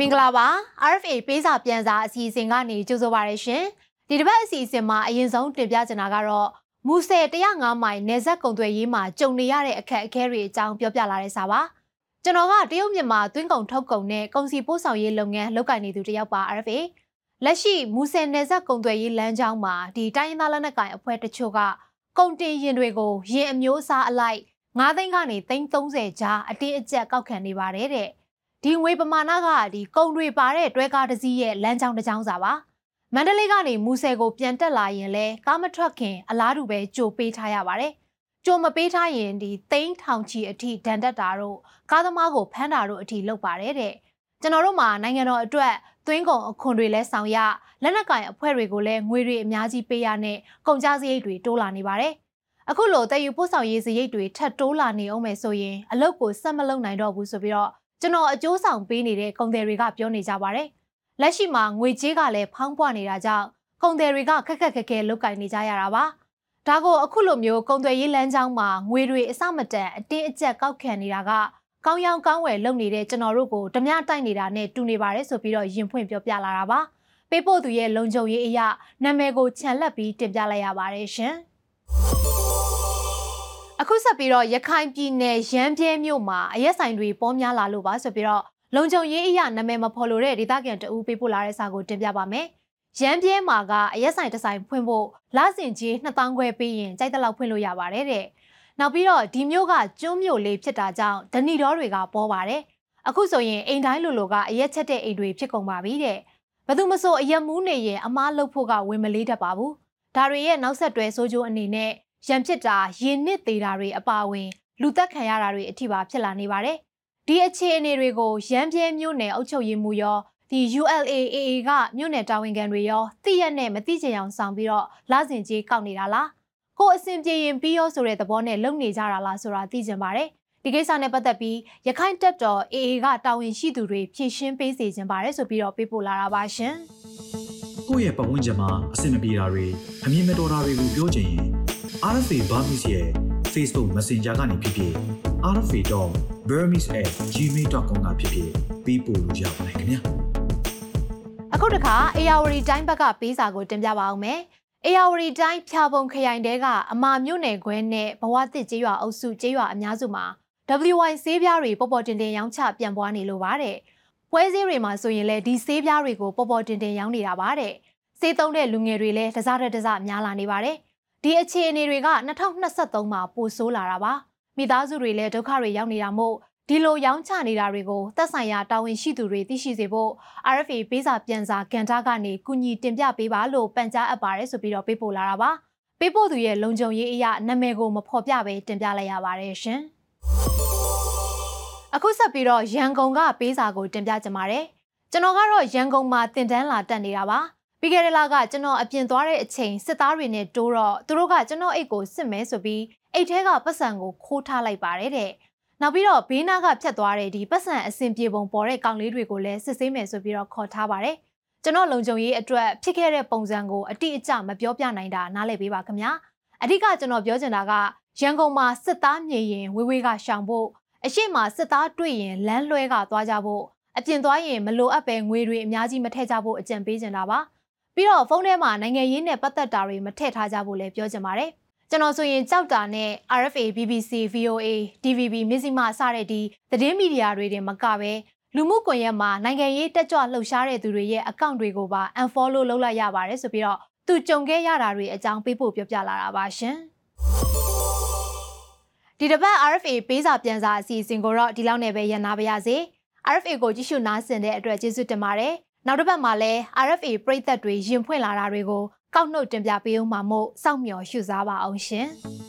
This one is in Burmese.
င်္ဂလာပါ RFA ပေးစာပြန်စာအစီအစဉ်ကနေကြိုဆိုပါရရှင်ဒီတစ်ပတ်အစီအစဉ်မှာအရင်ဆုံးတင်ပြချင်တာကတော့မူဆယ်105မိုင်နယ်စပ်ကုန်သွယ်ရေးမှာကြုံနေရတဲ့အခက်အခဲတွေအကြောင်းပြောပြလာတဲ့စာပါကျွန်တော်ကတရုတ်မြန်မာသွင်းကုန်ထုတ်ကုန်နဲ့ကုန်စည်ပို့ဆောင်ရေးလုပ်ငန်းလုပ်ကိုင်နေသူတယောက်ပါ RFA လက်ရှိမူဆယ်နယ်စပ်ကုန်သွယ်ရေးလမ်းကြောင်းမှာဒီတိုင်းရင်းသားလက်နက်ကိုင်အဖွဲ့တချို့ကကုန်တင်ယာဉ်တွေကိုယာဉ်အမျိုးအစားအလိုက်9သိန်းကနေ330ကြားအတင်းအကျပ်ကောက်ခံနေပါတယ်တဲ့ဒီငွေပမာဏကဒီကုန်တွေပါတဲ့တွဲကားတစ်စီးရဲ့လမ်းကြောင်းတစ်ကြောင်းစာပါမန္တလေးကနေမူဆယ်ကိုပြန်တက်လာရင်လဲကားမထွက်ခင်အလားတူပဲကြိုပေးထားရပါတယ်ကြိုမပေးထားရင်ဒီသိန်းထောင်ချီအထိဒဏ်တက်တာတို့ကားသမားကိုဖမ်းတာတို့အထိလုပ်ပါတယ်တဲ့ကျွန်တော်တို့မှာနိုင်ငံတော်အတွက်သွင်းကုန်အခွန်တွေလဲဆောင်ရလက်နက်ကင်အဖွဲ့တွေကိုလဲငွေတွေအများကြီးပေးရနဲ့ကုန်ကျစရိတ်တွေတိုးလာနေပါတယ်အခုလိုတည်ယူပို့ဆောင်ရေးစရိတ်တွေထပ်တိုးလာနေအောင်မယ်ဆိုရင်အလုပ်ကိုဆက်မလုပ်နိုင်တော့ဘူးဆိုပြီးတော့ကျွန်တော်အကျိုးဆောင်ပေးနေတဲ့ကုန်သည်တွေကပြောနေကြပါတယ်။လက်ရှိမှာငွေကြေးကလည်းဖောင်းပွနေတာကြောင့်ကုန်သည်တွေကခက်ခက်ခဲခဲလုပ်ကင်နေကြရတာပါ။ဒါကိုအခုလိုမျိုးကုန်သည်ရေးလမ်းကြောင်းမှာငွေတွေအစမတန်အတင်းအကျပ်ကောက်ခံနေတာကကောင်းရောင်းကောင်းဝယ်လုပ်နေတဲ့ကျွန်တော်တို့ကိုဓမြတိုက်နေတာနဲ့တူနေပါတယ်ဆိုပြီးတော့ရင်ဖွင့်ပြောပြလာတာပါ။ပေးပို့သူရဲ့လုံခြုံရေးအရာနာမည်ကိုခြံလက်ပြီးတင်ပြလိုက်ရပါတယ်ရှင်။အခုဆက်ပြီးတော့ရခိုင်ပြည်နယ်ရမ်းပြဲမြို့မှာအရက်ဆိုင်တွေပေါ်များလာလို့ပါဆိုပြီးတော့လုံခြုံရေးအရာနာမည်မဖော်လို့တဲ့ဒေသခံတအူးပေးပို့လာတဲ့စာကိုတင်ပြပါမယ်။ရမ်းပြဲမှာကအရက်ဆိုင်တစ်ဆိုင်ဖွင့်ဖို့လစဉ်ကြီး2000ခွဲပေးရင်ကြိုက်တဲ့လောက်ဖွင့်လို့ရပါတယ်တဲ့။နောက်ပြီးတော့ဒီမြို့ကကျွန်းမြို့လေးဖြစ်တာကြောင့်ဓနီတော်တွေကပေါ်ပါတယ်။အခုဆိုရင်အိမ်တိုင်းလိုလိုကအရက်ချက်တဲ့အိမ်တွေဖြစ်ကုန်ပါပြီတဲ့။ဘယ်သူမဆိုအရက်မူးနေရင်အမားလုပ်ဖို့ကဝင်မလေးတတ်ပါဘူး။ဒါတွေရဲ့နောက်ဆက်တွဲဆိုးကျိုးအနေနဲ့ရန်ဖြစ်တာရေနစ်သေးတာတွေအပါအဝင်လူသက်ခံရတာတွေအထိပါဖြစ်လာနေပါတယ်။ဒီအခြေအနေတွေကိုရန်ပြဲမြို့နယ်အုပ်ချုပ်ရေးမှူးရောဒီ ULAAA ကမြို့နယ်တာဝန်ခံတွေရောသိရနဲ့မသိချင်အောင်ဆောင်ပြီးတော့လစဉ်ကြီးကောက်နေတာလား။ကိုအဆင်ပြေရင်ပြီးရောဆိုတဲ့သဘောနဲ့လုပ်နေကြတာလားဆိုတာသိချင်ပါတယ်။ဒီကိစ္စနဲ့ပတ်သက်ပြီးရခိုင်တပ်တော် AA ကတာဝန်ရှိသူတွေဖြည့်ရှင်းပေးစေချင်ပါတယ်ဆိုပြီးတော့ပေးပို့လာတာပါရှင်။ကိုယ့်ရဲ့ပတ်ဝန်းကျင်မှာအဆင်မပြေတာတွေအမြင်မတော်တာတွေကိုပြောချင်ရင်RFA Burmese ရဲ့ Facebook Messenger ကနေဖြစ်ဖြစ် rfa.burmese@gmail.com ကဖြစ်ဖြစ်ပြီးပို့လို့ရပါတယ်ခင်ဗျာအခုတခါအေယာဝတီတိုင်းဘက်ကပေးစာကိုတင်ပြပါအောင်မယ်အေယာဝတီတိုင်းဖြာပုံခရိုင်တဲကအမာမြို့နယ်ခွဲနဲ့ဘဝတစ်ကျေးရွာအုပ်စုကျေးရွာအများစုမှာ WY ဆေးပြားတွေပေါ်ပေါ်တင်တင်ရောင်းချပြန်ပွားနေလို့ပါတဲ့ပွဲစည်းတွေမှာဆိုရင်လည်းဒီဆေးပြားတွေကိုပေါ်ပေါ်တင်တင်ရောင်းနေတာပါတဲ့ဆေးသုံးတဲ့လူငယ်တွေလည်းတစားတစားများလာနေပါတယ်ဒီအခြေအနေတွေက2023မှာပိုဆိုးလာတာပါမိသားစုတွေလည်းဒုက္ခတွေရောက်နေတာမို့ဒီလိုရောင်းချနေတာတွေကိုသက်ဆိုင်ရာတာဝန်ရှိသူတွေသိရှိစေဖို့ RFA ပေးစာပြန်စာကန်တာကနေကုညီတင်ပြပေးပါလို့ပန်ကြားအပ်ပါတယ်ဆိုပြီးတော့ပေးပို့လာတာပါပေးပို့သူရဲ့လုံခြုံရေးအရာနာမည်ကိုမဖော်ပြဘဲတင်ပြလိုက်ရပါတယ်ရှင်အခုဆက်ပြီးတော့ရန်ကုန်ကပေးစာကိုတင်ပြကြပါမယ်ကျွန်တော်ကတော့ရန်ကုန်မှာတင်တန်းလာတက်နေတာပါပြီးခဲ့တဲ့လကကျွန်တော်အပြင်သွားတဲ့အချိန်စစ်သားတွေနဲ့တိုးတော့သူတို့ကကျွန်တော်အိတ်ကိုစစ်မဲဆိုပြီးအိတ်ထဲကပတ်စံကိုခိုးထားလိုက်ပါတယ်တဲ့နောက်ပြီးတော့ဘေးနားကဖြတ်သွားတဲ့ဒီပတ်စံအစင်ပြေပုံပေါ်တဲ့ကောင်လေးတွေကိုလည်းစစ်ဆေးမယ်ဆိုပြီးတော့ခေါ်ထားပါတယ်ကျွန်တော်လုံခြုံရေးအတွက်ဖြစ်ခဲ့တဲ့ပုံစံကိုအတိအကျမပြောပြနိုင်တာနားလည်ပေးပါခင်ဗျာအဓိကကျွန်တော်ပြောချင်တာကရန်ကုန်မှာစစ်သားမြင်ရင်ဝေးဝေးကရှောင်ဖို့အရှိမစစ်သားတွေ့ရင်လမ်းလွှဲကသွားကြဖို့အပြင်သွားရင်မလိုအပ်ပဲငွေတွေအများကြီးမထည့်ကြဖို့အကြံပေးချင်တာပါပြီးတော့ဖုန်းထဲမှာနိုင်ငံရေးနဲ့ပတ်သက်တာတွေမထည့်ထားကြဖို့လည်းပြောချင်ပါတယ်ကျွန်တော်ဆိုရင်ကြောက်တာနဲ့ RFA BBC VOA DVB မြစီမစတဲ့ဒီသတင်းမီဒီယာတွေတင်မကပဲလူမှုကွန်ရက်မှာနိုင်ငံရေးတက်ကြွလှုပ်ရှားတဲ့သူတွေရဲ့အကောင့်တွေကိုပါ unfollow လုပ်လိုက်ရပါတယ်ဆိုပြီးတော့သူကြုံခဲ့ရတာတွေအကြောင်းပေးပို့ပြောပြလာတာပါရှင်ဒီတစ်ပတ် RFA ပေးစာပြန်စာအစီအစဉ်ကိုတော့ဒီလောက်နဲ့ပဲရန်နာပါရစေ RFA ကိုကြည့်ရှုနားဆင်တဲ့အတွက်ကျေးဇူးတင်ပါတယ်နောက်တစ်ပတ်မှာလည်း RFA ပရိသတ်တွေရင်ဖွင့်လာတာတွေကိုကောက်နှုတ်တင်ပြပေးဦးမှာမို့စောင့်မျှော်ရှုစားပါအောင်ရှင်